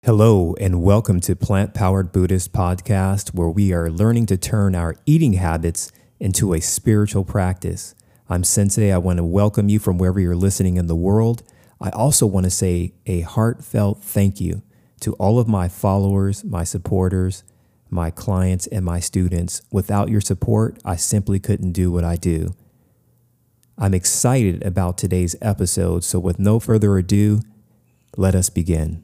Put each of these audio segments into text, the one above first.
Hello, and welcome to Plant Powered Buddhist Podcast, where we are learning to turn our eating habits into a spiritual practice. I'm Sensei. I want to welcome you from wherever you're listening in the world. I also want to say a heartfelt thank you to all of my followers, my supporters, my clients, and my students. Without your support, I simply couldn't do what I do. I'm excited about today's episode, so with no further ado, let us begin.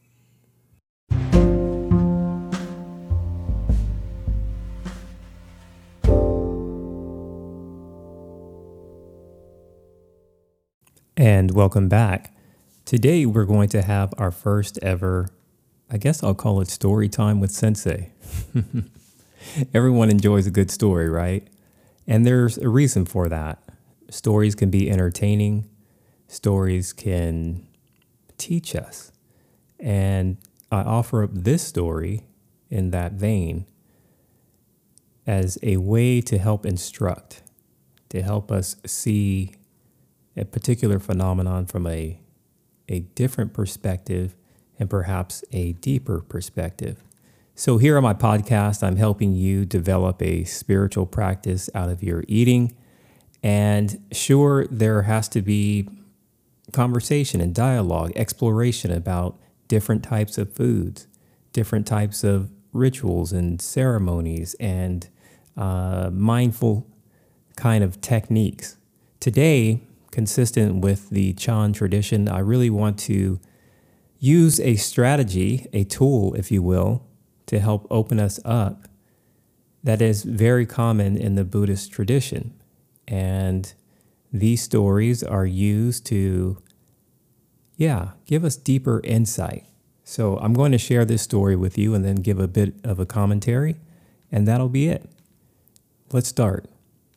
And welcome back. Today we're going to have our first ever, I guess I'll call it story time with Sensei. Everyone enjoys a good story, right? And there's a reason for that. Stories can be entertaining. Stories can teach us. And I offer up this story in that vein as a way to help instruct, to help us see a particular phenomenon from a different perspective and perhaps a deeper perspective. So here on my podcast, I'm helping you develop a spiritual practice out of your eating. And sure, there has to be conversation and dialogue, exploration about different types of foods, different types of rituals and ceremonies and mindful kind of techniques. Today, consistent with the Chan tradition, I really want to use a strategy, a tool, if you will, to help open us up that is very common in the Buddhist tradition. And these stories are used to, give us deeper insight. So I'm going to share this story with you and then give a bit of a commentary, and that'll be it. Let's start.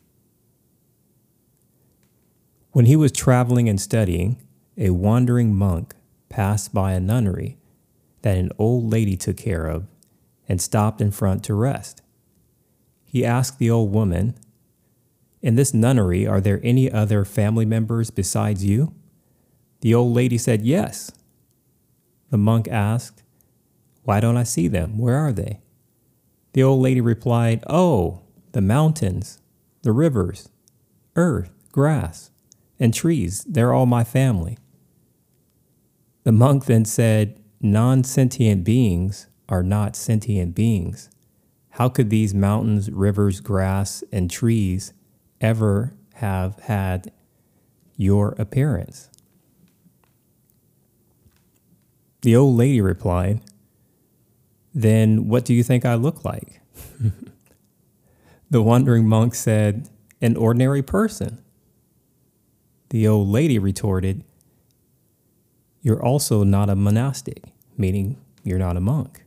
When he was traveling and studying, a wandering monk passed by a nunnery that an old lady took care of and stopped in front to rest. He asked the old woman, "In this nunnery, are there any other family members besides you?" The old lady said, "Yes." The monk asked, "Why don't I see them? Where are they?" The old lady replied, "Oh, the mountains, the rivers, earth, grass, and trees, they're all my family." The monk then said, "Non-sentient beings are not sentient beings. How could these mountains, rivers, grass, and trees ever have had your appearance?" The old lady replied, "Then what do you think I look like?" The wandering monk said, "An ordinary person." The old lady retorted, "You're also not a monastic," meaning you're not a monk.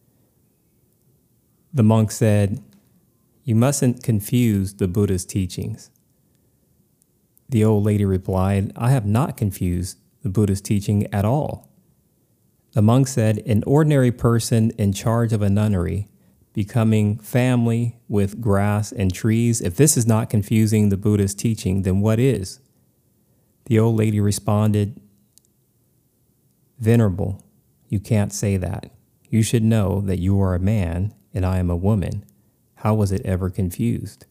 The monk said, "You mustn't confuse the Buddha's teachings." The old lady replied, "I have not confused the Buddha's teaching at all." The monk said, "An ordinary person in charge of a nunnery, becoming family with grass and trees, if this is not confusing the Buddha's teaching, then what is?" The old lady responded, "Venerable, you can't say that. You should know that you are a man and I am a woman. How was it ever confused?"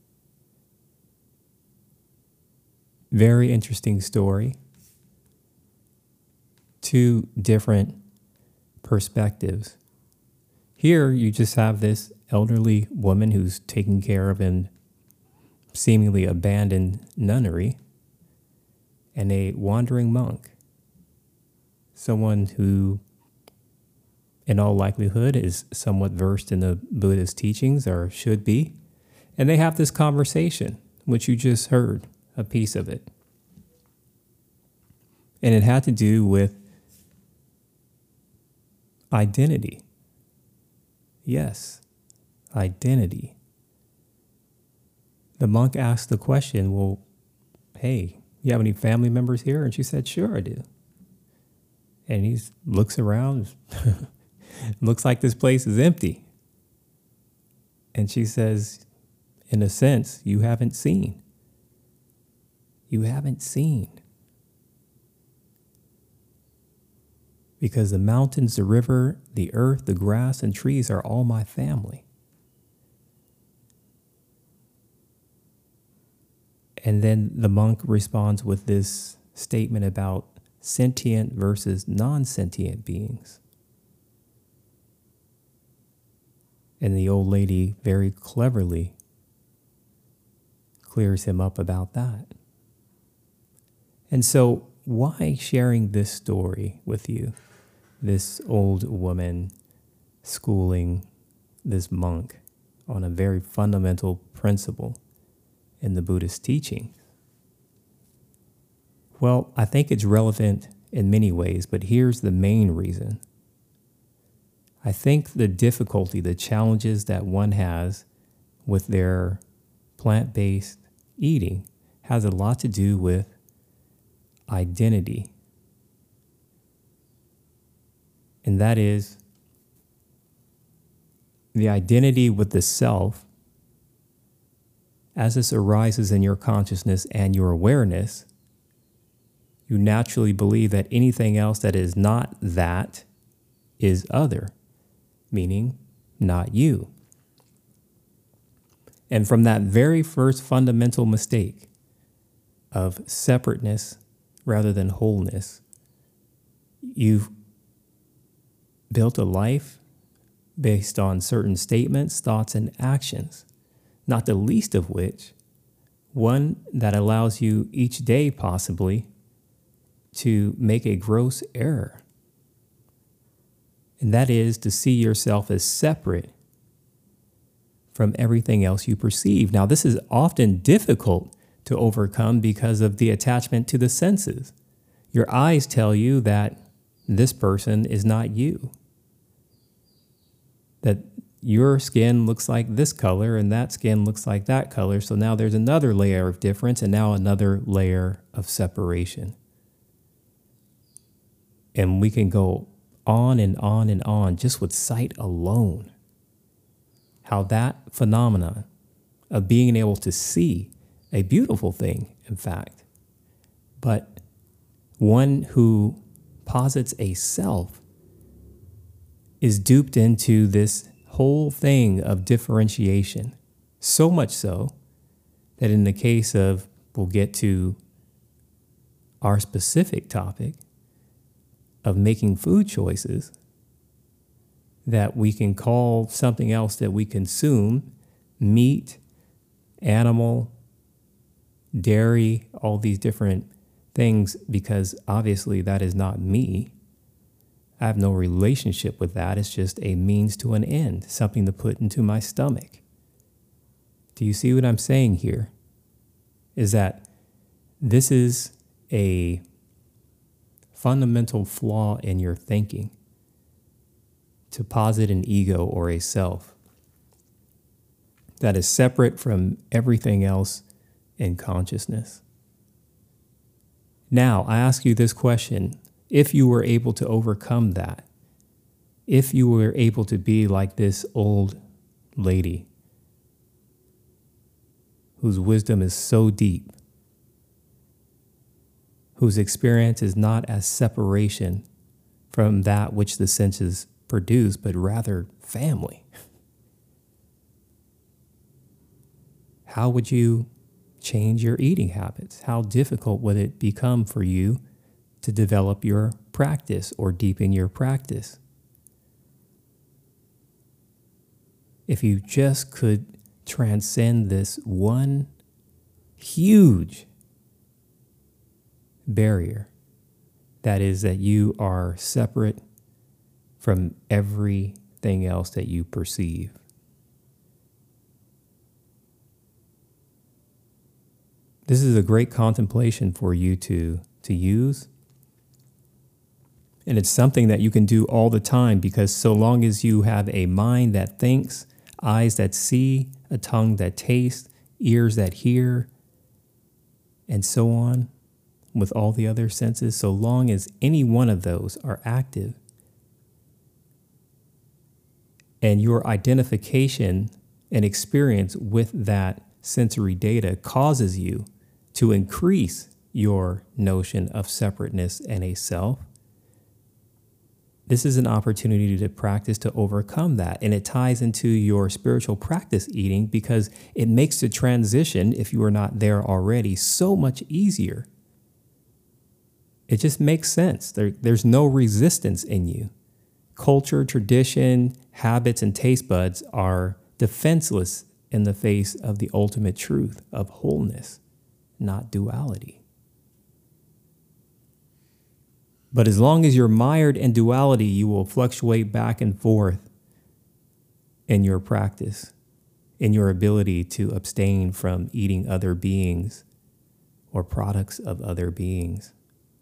Very interesting story. Two different perspectives. Here you just have this elderly woman who's taking care of an seemingly abandoned nunnery, and a wandering monk, someone who in all likelihood is somewhat versed in the Buddha's teachings, or should be, and they have this conversation, which you just heard a piece of it. And it had to do with identity. Yes, identity. The monk asked the question, "Well, hey, you have any family members here?" And she said, "Sure, I do." And he looks around, looks like this place is empty. And she says, "In a sense, you haven't seen. You haven't seen." because the mountains, the river, the earth, the grass, and trees are all my family. And then the monk responds with this statement about sentient versus non-sentient beings. And the old lady very cleverly clears him up about that. And so why sharing this story with you? This old woman schooling this monk on a very fundamental principle in the Buddhist teaching? Well, I think it's relevant in many ways, but here's the main reason. I think the difficulty, the challenges that one has with their plant-based eating has a lot to do with identity. And that is the identity with the self as this arises in your consciousness and your awareness. You naturally believe that anything else that is not that is other, meaning not you. And from that very first fundamental mistake of separateness rather than wholeness, you've built a life based on certain statements, thoughts, and actions, not the least of which, one that allows you each day possibly to make a gross error. And that is to see yourself as separate from everything else you perceive. Now, this is often difficult to overcome because of the attachment to the senses. Your eyes tell you that this person is not you, that your skin looks like this color and that skin looks like that color. So now there's another layer of difference and now another layer of separation. And we can go on and on and on just with sight alone. How that phenomenon of being able to see a beautiful thing, in fact, but one who posits a self is duped into this whole thing of differentiation. So much so that in the case of, we'll get to our specific topic of making food choices, that we can call something else that we consume meat, animal, dairy, all these different things, because obviously that is not me. I have no relationship with that. It's just a means to an end, something to put into my stomach. Do you see what I'm saying here? Is that this is a fundamental flaw in your thinking to posit an ego or a self that is separate from everything else in consciousness. Now, I ask you this question. If you were able to overcome that, if you were able to be like this old lady whose wisdom is so deep, whose experience is not as separation from that which the senses produce, but rather family, how would you change your eating habits? How difficult would it become for you to develop your practice or deepen your practice? If you just could transcend this one huge barrier, that is that you are separate from everything else that you perceive. This is a great contemplation for you to use. And it's something that you can do all the time, because so long as you have a mind that thinks, eyes that see, a tongue that tastes, ears that hear, and so on, with all the other senses, so long as any one of those are active, and your identification and experience with that sensory data causes you to increase your notion of separateness and a self, This is an opportunity to practice to overcome that. And it ties into your spiritual practice eating because it makes the transition, if you are not there already, so much easier. It just makes sense. There's no resistance in you. Culture, tradition, habits, and taste buds are defenseless in the face of the ultimate truth of wholeness, not duality. But as long as you're mired in duality, you will fluctuate back and forth in your practice, in your ability to abstain from eating other beings or products of other beings.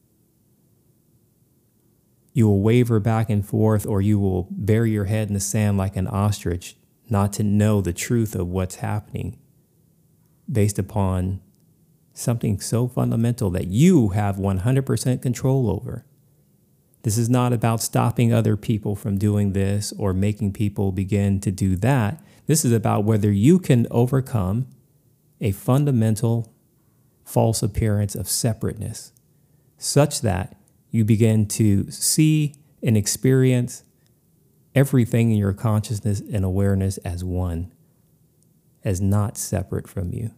You will waver back and forth, or you will bury your head in the sand like an ostrich, not to know the truth of what's happening based upon something so fundamental that you have 100% control over. This is not about stopping other people from doing this or making people begin to do that. This is about whether you can overcome a fundamental false appearance of separateness such that you begin to see and experience everything in your consciousness and awareness as one, as not separate from you.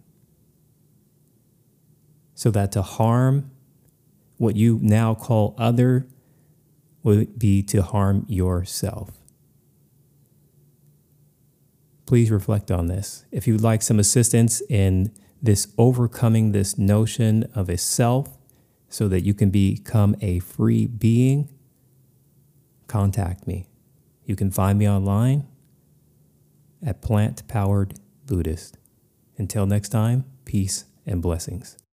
So that to harm what you now call other would be to harm yourself. Please reflect on this. If you'd like some assistance in this overcoming this notion of a self so that you can become a free being, contact me. You can find me online at Plant Powered Buddhist. Until next time, peace and blessings.